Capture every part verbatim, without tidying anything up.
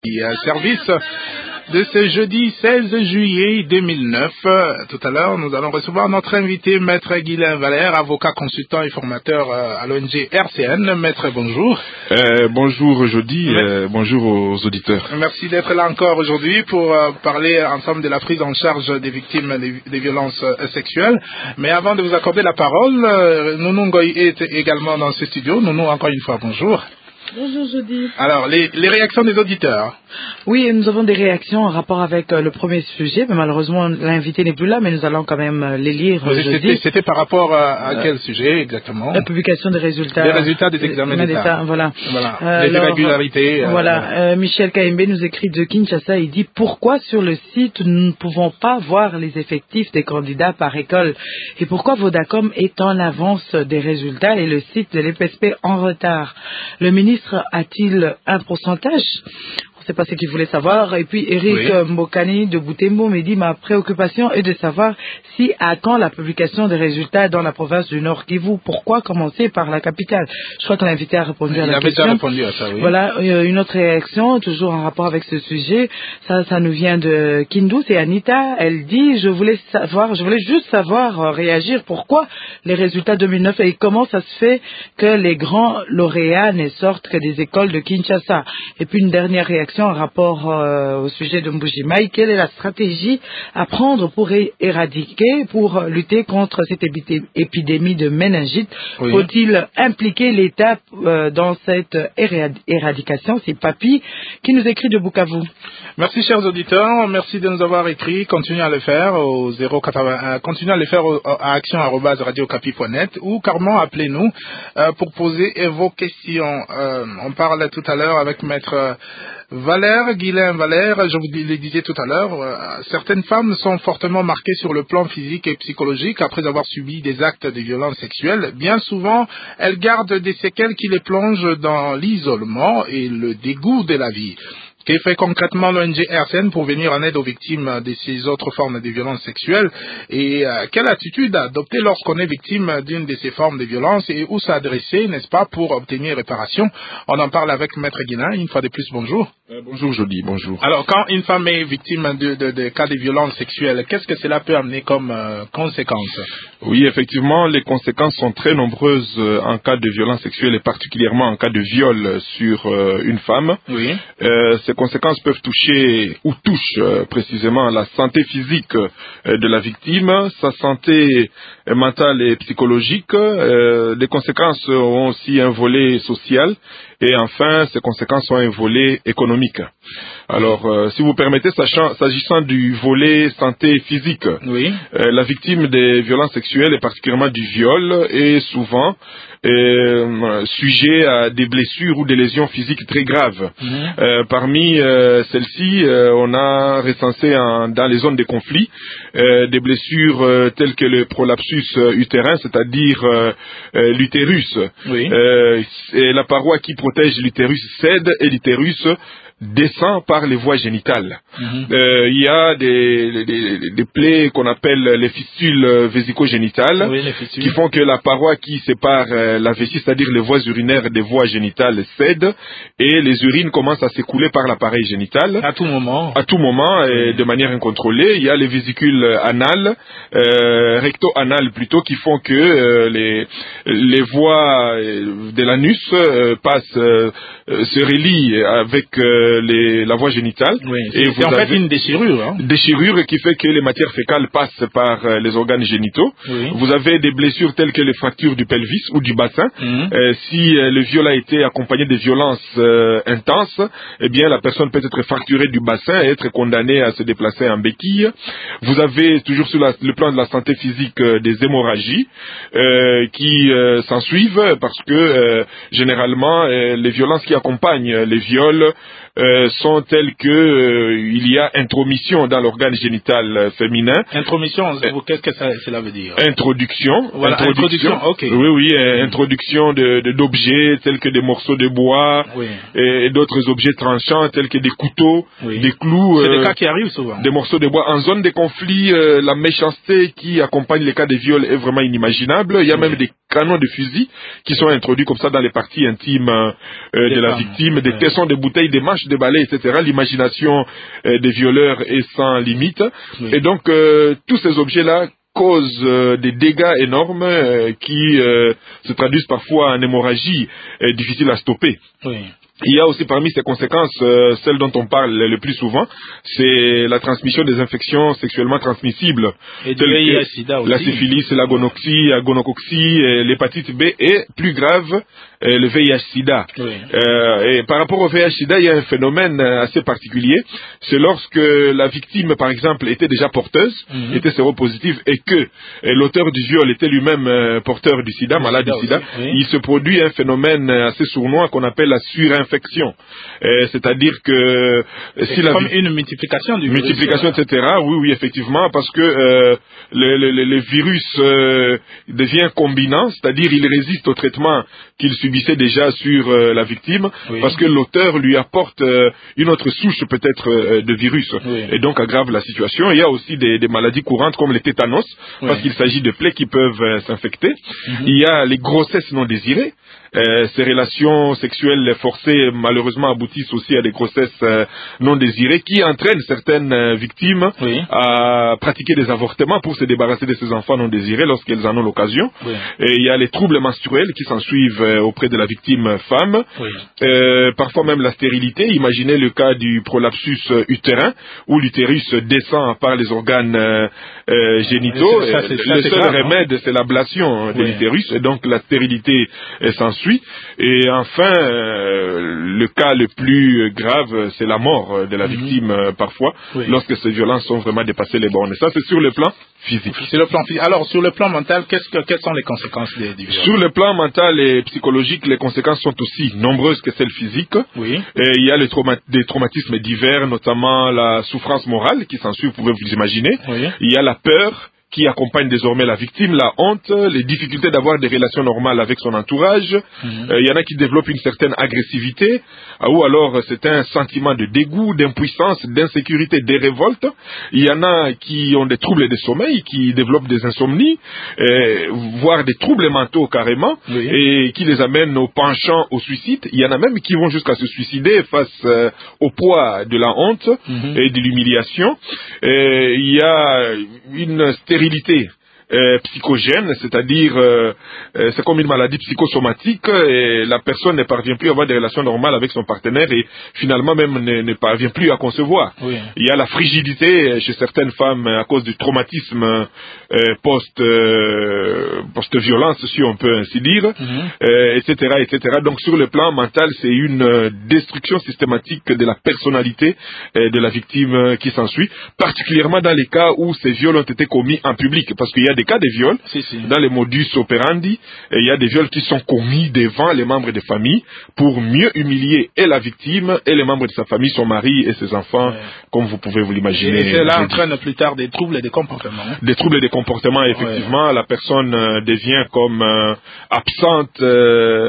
Service de ce jeudi seize juillet deux mille neuf. Tout à l'heure, nous allons recevoir notre invité, Maître Guylain Valère, avocat consultant et formateur à l'O N G R C N. Maître, bonjour. Euh, bonjour Jody, euh, bonjour aux auditeurs. Merci d'être là encore aujourd'hui pour euh, parler ensemble de la prise en charge des victimes des, des violences euh, sexuelles. Mais avant de vous accorder la parole, euh, Nounou Ngoy est également dans ce studio. Nounou, encore une fois, bonjour. Bonjour Jody. Alors, les, les réactions des auditeurs. Oui, nous avons des réactions en rapport avec euh, le premier sujet, mais malheureusement l'invité n'est plus là, mais nous allons quand même euh, les lire. C'était, c'était par rapport à, à quel euh, sujet exactement? La publication des résultats. Des résultats des examens d'État. d'État. Voilà. voilà. Euh, les irrégularités. Euh, voilà. Euh, Michel Kaimbe nous écrit de Kinshasa, il dit pourquoi sur le site nous ne pouvons pas voir les effectifs des candidats par école et pourquoi Vodacom est en avance des résultats et le site de l'E P S P en retard. Le ministre a-t-il un pourcentage? Je ne sais pas ce qu'il voulait savoir. Et puis Eric oui. Mbokani de Boutembo me dit ma préoccupation est de savoir si à quand la publication des résultats dans la province du Nord Kivu. Pourquoi commencer par la capitale? Je crois que l'invité a répondu Il à la avait question. Déjà répondu à ça, oui. Voilà une autre réaction toujours en rapport avec ce sujet. Ça, ça nous vient de Kindu. C'est Anita. Elle dit je voulais savoir, je voulais juste savoir euh, réagir. Pourquoi les résultats deux mille neuf et comment ça se fait que les grands lauréats ne sortent que des écoles de Kinshasa? Et puis une dernière réaction en rapport euh, au sujet de Mbujimaï. Quelle est la stratégie à prendre pour é- éradiquer, pour lutter contre cette épidémie de méningite? Oui. Faut-il impliquer l'État euh, dans cette érad- éradication? C'est Papi qui nous écrit de Bukavu. Merci chers auditeurs, merci de nous avoir écrit. Continuez à le faire au zéro quatre-vingts, continuez à le faire au, à action arobase radio okapi point net ou carrément appelez-nous euh, pour poser vos questions. Euh, on parle tout à l'heure avec Maître Valère, Guylain Valère, je vous le disais tout à l'heure, euh, certaines femmes sont fortement marquées sur le plan physique et psychologique après avoir subi des actes de violence sexuelle. Bien souvent, elles gardent des séquelles qui les plongent dans l'isolement et le dégoût de la vie. Qu'est fait concrètement l'O N G R C N pour venir en aide aux victimes de ces autres formes de violences sexuelles et euh, quelle attitude adopter lorsqu'on est victime d'une de ces formes de violence et où s'adresser, n'est-ce pas, pour obtenir réparation? On en parle avec Maître Guinan, une fois de plus, bonjour. Euh, bonjour Jody, bonjour. Alors, quand une femme est victime de, de, de cas de violences sexuelles, qu'est-ce que cela peut amener comme euh, conséquences? Oui, effectivement, les conséquences sont très nombreuses euh, en cas de violence sexuelle et particulièrement en cas de viol sur euh, une femme. Oui. Euh, ces conséquences peuvent toucher ou touchent euh, précisément la santé physique euh, de la victime, sa santé euh, mentale et psychologique. Euh, les conséquences ont aussi un volet social et enfin, ces conséquences ont un volet économique. Alors, euh, si vous permettez, sachant, s'agissant du volet santé physique, oui. euh, la victime des violences sexuelles et particulièrement du viol est souvent euh, sujet à des blessures ou des lésions physiques très graves. Mmh. Euh, parmi euh, celles-ci, euh, on a recensé en, dans les zones de conflit euh, des blessures euh, telles que le prolapsus utérin, c'est-à-dire euh, euh, l'utérus. Oui. Euh, et la paroi qui protège l'utérus cède et l'utérus descend par les voies génitales. Mm-hmm. Euh, il y a des, des, des plaies qu'on appelle les fistules vésico-génitales, oui, les fistules. Qui font que la paroi qui sépare euh, la vessie, c'est-à-dire les voies urinaires des voies génitales, cède et les urines commencent à s'écouler par l'appareil génital. À tout moment. À tout moment et de manière incontrôlée. Il y a les vésicules anales, euh, recto-anales plutôt, qui font que euh, les, les voies de l'anus euh, passent, euh, se relient avec euh, Les, la voie génitale. Oui, c'est, et vous c'est en fait une déchirure. Hein. Déchirure qui fait que les matières fécales passent par euh, les organes génitaux. Oui. Vous avez des blessures telles que les fractures du pelvis ou du bassin. Mmh. Euh, si euh, le viol a été accompagné de violences euh, intenses, eh bien la personne peut être fracturée du bassin et être condamnée à se déplacer en béquille. Vous avez toujours sur la, le plan de la santé physique euh, des hémorragies euh, qui euh, s'ensuivent parce que euh, généralement euh, les violences qui accompagnent les viols Euh, sont telles que euh, il y a intromission dans l'organe génital euh, féminin. Intromission, euh, qu'est-ce que ça, cela veut dire? Introduction. Voilà, introduction. introduction ok. Oui, oui, euh, mmh. introduction de, de, d'objets tels que des morceaux de bois oui. et, et d'autres objets tranchants tels que des couteaux, oui. des clous. C'est euh, des cas qui arrivent souvent. Des morceaux de bois. En zone de conflit, euh, la méchanceté qui accompagne les cas de viol est vraiment inimaginable. Il y a oui. même des canons de fusil qui sont introduits comme ça dans les parties intimes euh, de la femmes. victime, des ouais. tessons de bouteilles, des manches déballés, et cetera. L'imagination euh, des violeurs est sans limite. Oui. Et donc, euh, tous ces objets-là causent euh, des dégâts énormes euh, qui euh, se traduisent parfois en hémorragie euh, difficile à stopper. Oui. Il y a aussi parmi ces conséquences, euh, celle dont on parle le plus souvent, c'est la transmission des infections sexuellement transmissibles. Et du V I H sida aussi. La syphilis, la gonoxie, la gonocoxie, l'hépatite B et, plus grave, euh, le V I H sida. Oui. Euh, et par rapport au V I H sida, il y a un phénomène assez particulier. C'est lorsque la victime, par exemple, était déjà porteuse, mm-hmm. était séropositive, et que l'auteur du viol était lui-même euh, porteur du sida, le malade sida du sida, aussi, oui. Il se produit un phénomène assez sournois qu'on appelle la surinfection. Infection, euh, c'est-à-dire que si la comme une multiplication du multiplication, virus, et cetera. Oui, oui, effectivement, parce que euh, le, le, le virus euh, devient combinant, c'est-à-dire il résiste au traitement qu'il subissait déjà sur euh, la victime, oui. Parce que l'auteur lui apporte euh, une autre souche peut-être euh, de virus, oui. Et donc aggrave la situation. Il y a aussi des, des maladies courantes comme les tétanos, oui. Parce qu'il s'agit de plaies qui peuvent euh, s'infecter. Mm-hmm. Il y a les grossesses non désirées. Euh, ces relations sexuelles forcées malheureusement aboutissent aussi à des grossesses euh, non désirées qui entraînent certaines euh, victimes, oui. À pratiquer des avortements pour se débarrasser de ces enfants non désirés lorsqu'elles en ont l'occasion. Oui. Et il y a les troubles menstruels qui s'en suivent euh, auprès de la victime femme. Oui. Euh, parfois même la stérilité. Imaginez le cas du prolapsus utérin où l'utérus descend par les organes euh, euh, génitaux. Ça, ça, le seul grave, remède, hein? C'est l'ablation de oui. l'utérus, et donc la stérilité euh, s'ensuit. Et enfin, euh, le cas le plus grave, c'est la mort de la victime, mm-hmm. euh, parfois, oui. Lorsque ces violences sont vraiment dépassées les bornes. Et ça, c'est sur le plan physique. Sur le plan physique. Alors, sur le plan mental, qu'est-ce que, quelles sont les conséquences des, des violences? Sur le plan mental et psychologique, les conséquences sont aussi nombreuses que celles physiques. Oui. Et il y a les trauma- des traumatismes divers, notamment la souffrance morale qui s'ensuit, vous pouvez vous imaginer. Oui. Il y a la peur qui accompagne désormais la victime, la honte, les difficultés d'avoir des relations normales avec son entourage. Mm-hmm. Euh, il y en a qui développent une certaine agressivité, ou alors c'est un sentiment de dégoût, d'impuissance, d'insécurité, des révoltes. Il y en a qui ont des troubles de sommeil, qui développent des insomnies, euh, voire des troubles mentaux carrément, oui. Et qui les amènent au penchant au suicide. Il y en a même qui vont jusqu'à se suicider face euh, au poids de la honte, mm-hmm. et de l'humiliation. Et il y a une stérilité Euh, psychogène, c'est-à-dire euh, euh, c'est comme une maladie psychosomatique et la personne ne parvient plus à avoir des relations normales avec son partenaire et finalement même ne, ne parvient plus à concevoir. Oui. Il y a la frigidité chez certaines femmes à cause du traumatisme euh, post, euh, post-violence, si on peut ainsi dire, mm-hmm. euh, et cetera, et cetera. Donc sur le plan mental, c'est une destruction systématique de la personnalité euh, de la victime qui s'ensuit, particulièrement dans les cas où ces viols ont été commis en public, parce qu'il y a des cas de viols, si, si. Dans les modus operandi, et il y a des viols qui sont commis devant les membres de famille pour mieux humilier et la victime et les membres de sa famille, son mari et ses enfants, ouais. Comme vous pouvez vous l'imaginer. Et cela entraîne plus tard des troubles et des comportements. Hein? Des troubles et des comportements, effectivement. Ouais. La personne euh, devient comme euh, absente euh,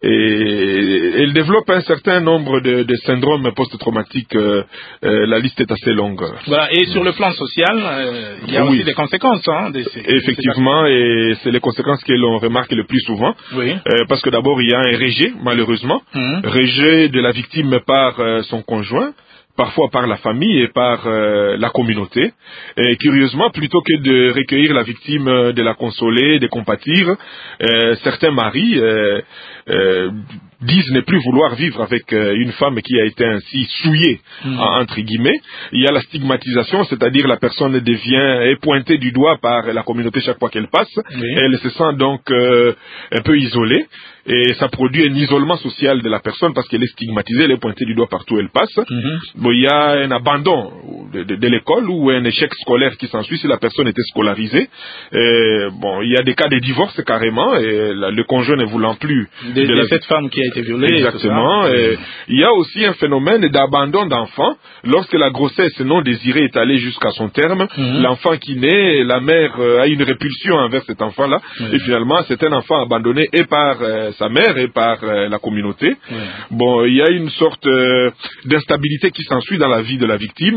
et elle développe un certain nombre de, de syndromes post-traumatiques. Euh, euh, la liste est assez longue. Voilà. Et sur le plan social, euh, il y a oui. aussi des conséquences. Hein, des, des, Effectivement, et c'est les conséquences que l'on remarque le plus souvent. Oui. Euh, parce que d'abord, il y a un rejet, malheureusement. Mmh. Rejet de la victime par euh, son conjoint, parfois par la famille et par euh, la communauté. Et curieusement, plutôt que de recueillir la victime, euh, de la consoler, de compatir, euh, certains maris euh, euh, disent ne plus vouloir vivre avec euh, une femme qui a été ainsi souillée, mmh. entre guillemets. Il y a la stigmatisation, c'est-à-dire la personne devient est pointée du doigt par la communauté chaque fois qu'elle passe. Oui. Et elle se sent donc euh, un peu isolée. Et ça produit un isolement social de la personne parce qu'elle est stigmatisée, elle est pointée du doigt partout où elle passe. Mm-hmm. Bon, il y a un abandon de, de, de l'école ou un échec scolaire qui s'ensuit si la personne était scolarisée. Et, bon, il y a des cas de divorce carrément, et la, le conjoint ne voulant plus de, de, de la... cette femme qui a été violée. Exactement. Et et il y a aussi un phénomène d'abandon d'enfants. Lorsque la grossesse non désirée est allée jusqu'à son terme, mm-hmm. l'enfant qui naît, la mère euh, a une répulsion envers cet enfant-là, mm-hmm. et finalement c'est un enfant abandonné et par euh, sa mère et par euh, la communauté. Oui. Bon, il y a une sorte euh, d'instabilité qui s'ensuit dans la vie de la victime.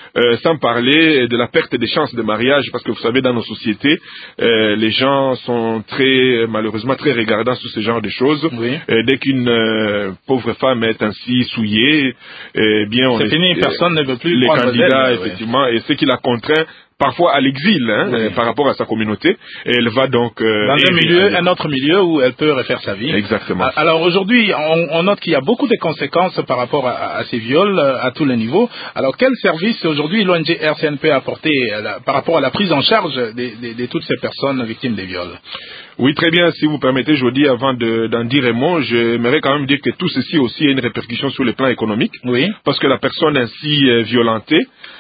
euh, sans parler de la perte des chances de mariage, parce que vous savez, dans nos sociétés, euh, les gens sont très, malheureusement, très regardants sur ce genre de choses. Oui. Euh, dès qu'une euh, pauvre femme est ainsi souillée, eh bien, on c'est est, fini, personne ne veut plus les prendre candidats, d'elle, effectivement, ouais. Et ce qui la contraint parfois à l'exil, hein, oui. euh, par rapport à sa communauté, et elle va donc euh, dans un milieu, un autre milieu où elle peut refaire sa vie. Exactement. Alors aujourd'hui, on, on note qu'il y a beaucoup de conséquences par rapport à, à ces viols à tous les niveaux. Alors quel service aujourd'hui l'O N G R C N P a apporté la, par rapport à la prise en charge de, de, de toutes ces personnes victimes des viols? Oui, très bien. Si vous permettez, Jody, avant de, d'en dire un mot, j'aimerais quand même dire que tout ceci aussi a une répercussion sur le plan économique. Oui. Parce que la personne ainsi euh, violentée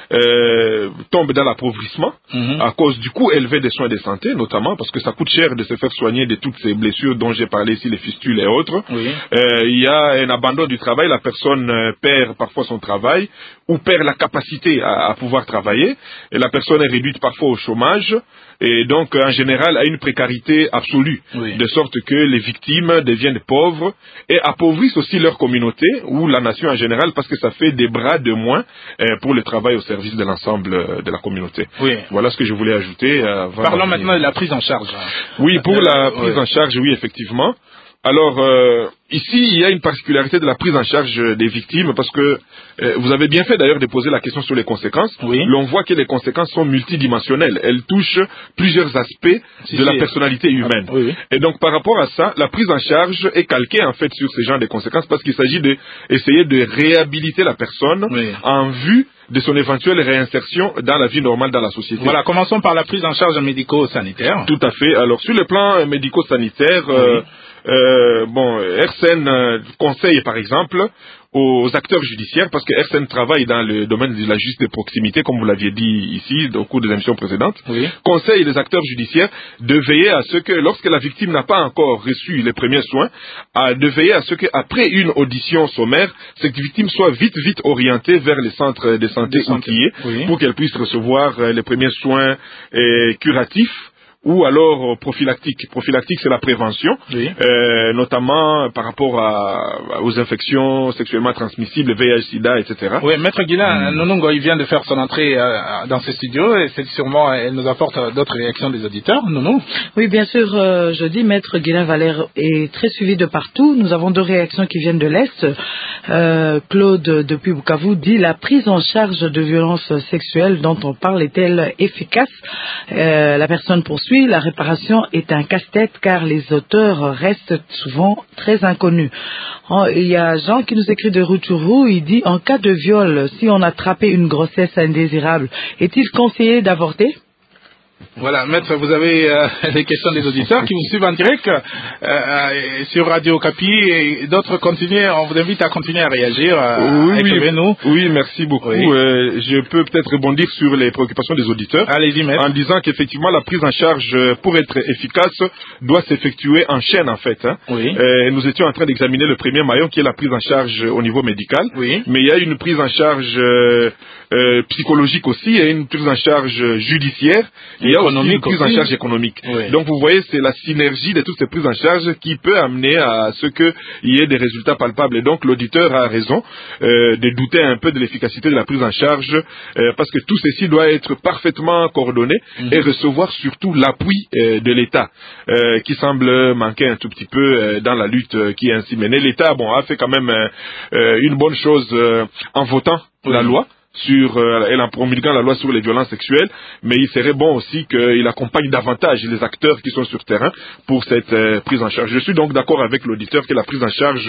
euh, tombe dans l'appauvrissement mm-hmm. à cause du coût élevé des soins de santé, notamment parce que ça coûte cher de se faire soigner de toutes ces blessures dont j'ai parlé ici, les fistules et autres. Oui. Euh, il y a un abandon du travail. La personne euh, perd parfois son travail ou perd la capacité à, à pouvoir travailler. Et la personne est réduite parfois au chômage. Et donc, en général, a une précarité absolue, oui. de sorte que les victimes deviennent pauvres et appauvrissent aussi leur communauté ou la nation en général, parce que ça fait des bras de moins euh, pour le travail au service de l'ensemble de la communauté. Oui. Voilà ce que je voulais ajouter. Euh, Parlons maintenant de la prise en charge. Oui, pour euh, la prise oui. en charge, oui, effectivement. Alors, euh, ici, il y a une particularité de la prise en charge des victimes, parce que euh, vous avez bien fait d'ailleurs de poser la question sur les conséquences. Oui. L'on voit que les conséquences sont multidimensionnelles. Elles touchent plusieurs aspects si, de si. la personnalité humaine. Ah, oui, oui. Et donc, par rapport à ça, la prise en charge est calquée en fait sur ces genres de conséquences, parce qu'il s'agit d'essayer de, de réhabiliter la personne oui. en vue de son éventuelle réinsertion dans la vie normale dans la société. Voilà, commençons par la prise en charge médico-sanitaire. Tout à fait. Alors, sur le plan médico-sanitaire, oui. euh, Euh, bon, R C N euh, conseille par exemple aux acteurs judiciaires, parce que R C N travaille dans le domaine de la justice de proximité, comme vous l'aviez dit ici au cours des émissions précédentes, oui. conseille les acteurs judiciaires de veiller à ce que, lorsque la victime n'a pas encore reçu les premiers soins, à, de veiller à ce qu'après une audition sommaire, cette victime soit vite, vite orientée vers les centres de santé outillés, oui. pour qu'elle puisse recevoir les premiers soins euh, curatifs, ou alors prophylactique. Prophylactique, c'est la prévention, oui. euh, notamment par rapport à, aux infections sexuellement transmissibles, V I H, SIDA, et cetera. Oui, Maître Guilin, mm. Nonongo, il vient de faire son entrée euh, dans ce studio, et c'est sûrement, elle nous apporte d'autres réactions des auditeurs. Nono? Oui, bien sûr, euh, je dis, Maître Guilin Valère est très suivi de partout. Nous avons deux réactions qui viennent de l'Est. Euh, Claude, depuis Bukavu, dit, la prise en charge de violences sexuelles dont on parle est-elle efficace? euh, La personne poursuit. La réparation est un casse-tête car les auteurs restent souvent très inconnus. Il y a Jean qui nous écrit de Rutshuru, il dit, en cas de viol, si on a attrapé une grossesse indésirable, est-il conseillé d'avorter? Voilà, maître, vous avez euh, les questions des auditeurs qui vous suivent en direct euh, sur Radio Capi, et d'autres continuent, on vous invite à continuer à réagir, euh, oui, écrivez-nous. Oui, merci beaucoup. Oui. Euh, je peux peut-être rebondir sur les préoccupations des auditeurs. Allez-y, maître. En disant qu'effectivement, la prise en charge, pour être efficace, doit s'effectuer en chaîne, en fait. Hein. Oui. Euh, nous étions en train d'examiner le premier maillon, qui est la prise en charge au niveau médical. Oui. Mais il y a une prise en charge euh, euh, psychologique aussi, et une prise en charge judiciaire. Il y a aussi une prise en charge économique. Oui. Donc vous voyez, c'est la synergie de toutes ces prises en charge qui peut amener à ce qu'il y ait des résultats palpables. Et donc l'auditeur a raison euh, de douter un peu de l'efficacité de la prise en charge, euh, parce que tout ceci doit être parfaitement coordonné mm-hmm. et recevoir surtout l'appui euh, de l'État, euh, qui semble manquer un tout petit peu euh, dans la lutte euh, qui est ainsi menée. L'État, bon, a fait quand même euh, une bonne chose euh, en votant oui. la loi. Sur, euh, et en promulguant la loi sur les violences sexuelles, mais il serait bon aussi qu'il accompagne davantage les acteurs qui sont sur terrain pour cette euh, prise en charge. Je suis donc d'accord avec l'auditeur que la prise en charge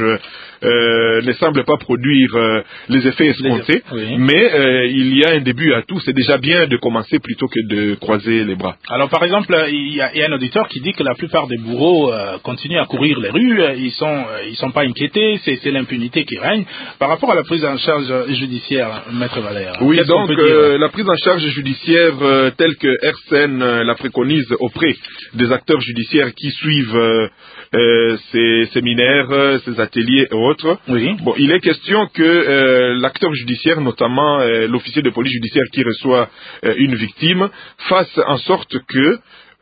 euh, ne semble pas produire euh, les effets escomptés, oui. mais euh, il y a un début à tout. C'est déjà bien de commencer plutôt que de croiser les bras. Alors par exemple, il y a, il y a un auditeur qui dit que la plupart des bourreaux euh, continuent à courir les rues, ils sont, euh, ils sont pas inquiétés, c'est, c'est l'impunité qui règne. Par rapport à la prise en charge judiciaire, Maître Valère. Oui, donc euh, la prise en charge judiciaire euh, telle que R C N euh, la préconise auprès des acteurs judiciaires qui suivent euh, euh, ces séminaires, euh, ces ateliers et autres. Oui. Bon, il est question que euh, l'acteur judiciaire, notamment euh, l'officier de police judiciaire qui reçoit euh, une victime, fasse en sorte que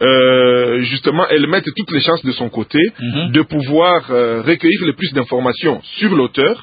Euh, justement, elle mette toutes les chances de son côté mm-hmm. de pouvoir euh, recueillir le plus d'informations sur l'auteur,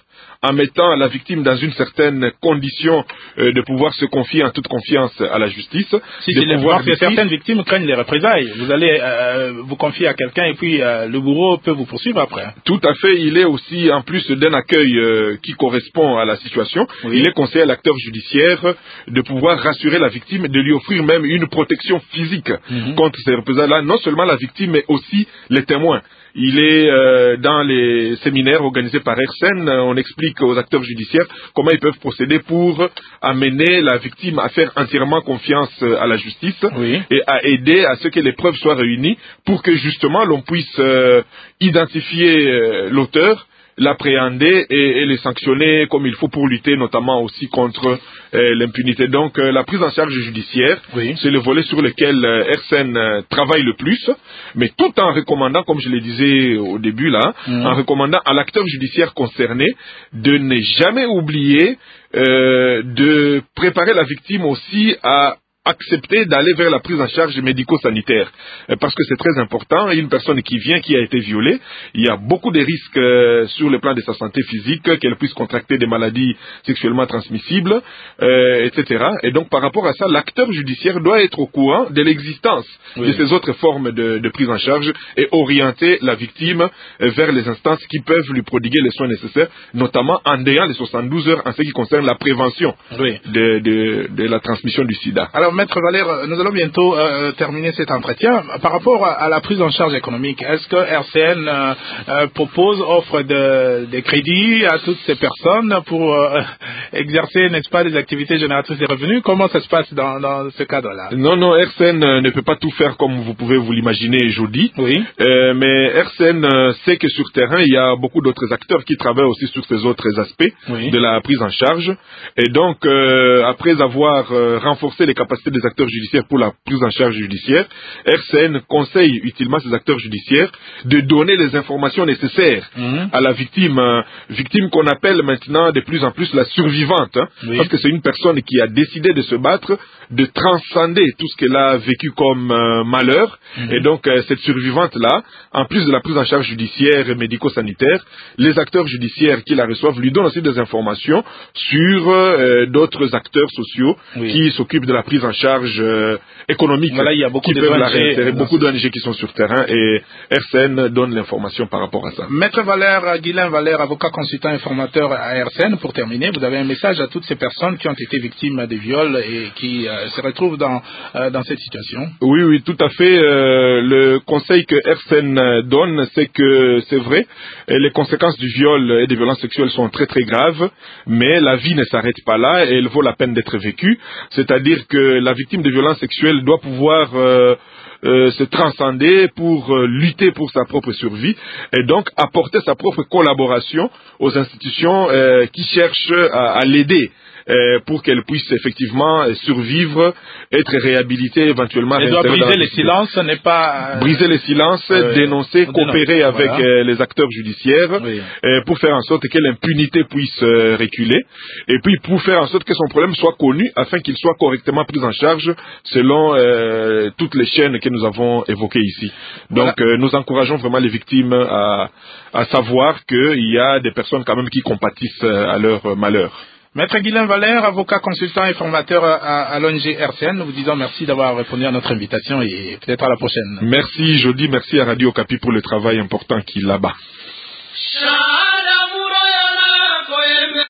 en mettant la victime dans une certaine condition euh, de pouvoir se confier en toute confiance à la justice. Si c'est pouvoir que certaines victimes craignent les représailles. Vous allez euh, vous confier à quelqu'un et puis euh, le bourreau peut vous poursuivre après. Tout à fait. Il est aussi, en plus d'un accueil euh, qui correspond à la situation, oui. il est conseillé à l'acteur judiciaire de pouvoir rassurer la victime et de lui offrir même une protection physique mm-hmm. contre ces représailles-là. Non seulement la victime, mais aussi les témoins. Il est euh, dans les séminaires organisés par R S N, on explique aux acteurs judiciaires comment ils peuvent procéder pour amener la victime à faire entièrement confiance à la justice oui. et à aider à ce que les preuves soient réunies pour que justement l'on puisse euh, identifier euh, l'auteur, l'appréhender et, et les sanctionner comme il faut pour lutter notamment aussi contre euh, l'impunité. Donc euh, la prise en charge judiciaire, oui. c'est le volet sur lequel euh, R S N euh, travaille le plus, mais tout en recommandant, comme je le disais au début là, mmh. en recommandant à l'acteur judiciaire concerné de ne jamais oublier euh, de préparer la victime aussi à accepter d'aller vers la prise en charge médico-sanitaire. Parce que c'est très important. Une personne qui vient, qui a été violée, il y a beaucoup de risques euh, sur le plan de sa santé physique, qu'elle puisse contracter des maladies sexuellement transmissibles, euh, et cetera. Et donc, par rapport à ça, l'acteur judiciaire doit être au courant de l'existence oui. de ces autres formes de, de prise en charge et orienter la victime vers les instances qui peuvent lui prodiguer les soins nécessaires, notamment en ayant les soixante-douze heures en ce qui concerne la prévention oui. de, de, de la transmission du sida. Alors, Maître Valère, nous allons bientôt euh, terminer cet entretien. Par rapport à, à la prise en charge économique, est-ce que R C N euh, euh, propose, offre de, des crédits à toutes ces personnes pour euh, exercer, n'est-ce pas, des activités génératrices de revenus? Comment ça se passe dans, dans ce cadre-là? Non, non, R C N ne peut pas tout faire comme vous pouvez vous l'imaginer, Jody. Oui. Euh, mais R C N sait que sur terrain, il y a beaucoup d'autres acteurs qui travaillent aussi sur ces autres aspects oui. de la prise en charge. Et donc, euh, après avoir euh, renforcé les capacités des acteurs judiciaires pour la prise en charge judiciaire, R C N conseille utilement ces acteurs judiciaires de donner les informations nécessaires mmh. à la victime, euh, victime qu'on appelle maintenant de plus en plus la survivante, hein, oui. parce que c'est une personne qui a décidé de se battre, de transcender tout ce qu'elle a vécu comme euh, malheur, mmh. et donc euh, cette survivante-là, en plus de la prise en charge judiciaire et médico-sanitaire, les acteurs judiciaires qui la reçoivent lui donnent aussi des informations sur euh, d'autres acteurs sociaux oui. qui s'occupent de la prise en charge euh, économique. Voilà, il y a beaucoup qui de peuvent O N G, la réinsérer, beaucoup d'O N G qui sont sur terrain et R C N donne l'information par rapport à ça. Maître Valère, Guylain Valère, avocat consultant et formateur à R C N, pour terminer, vous avez un message à toutes ces personnes qui ont été victimes de viols et qui euh, se retrouvent dans, euh, dans cette situation? Oui, oui, tout à fait. Euh, le conseil que R C N donne, c'est que c'est vrai, les conséquences du viol et des violences sexuelles sont très très graves, mais la vie ne s'arrête pas là et elle vaut la peine d'être vécue. C'est-à-dire que la victime de violences sexuelles doit pouvoir euh, euh, se transcender pour euh, lutter pour sa propre survie et donc apporter sa propre collaboration aux institutions euh, qui cherchent à, à l'aider. Euh, pour qu'elle puisse effectivement euh, survivre, être réhabilitée, éventuellement. Elle doit briser les silences, n'est pas... Euh, briser les silences, euh, dénoncer, coopérer dénonce, avec voilà. euh, les acteurs judiciaires oui. euh, pour faire en sorte que l'impunité puisse euh, reculer et puis pour faire en sorte que son problème soit connu afin qu'il soit correctement pris en charge selon euh, toutes les chaînes que nous avons évoquées ici. Donc voilà. euh, nous encourageons vraiment les victimes à, à savoir qu'il y a des personnes quand même qui compatissent à leur malheur. Maître Guylain Valère, avocat consultant et formateur à, à l'O N G R C N, nous vous disons merci d'avoir répondu à notre invitation et peut-être à la prochaine. Merci Jody, merci à Radio Okapi pour le travail important qu'il a là-bas.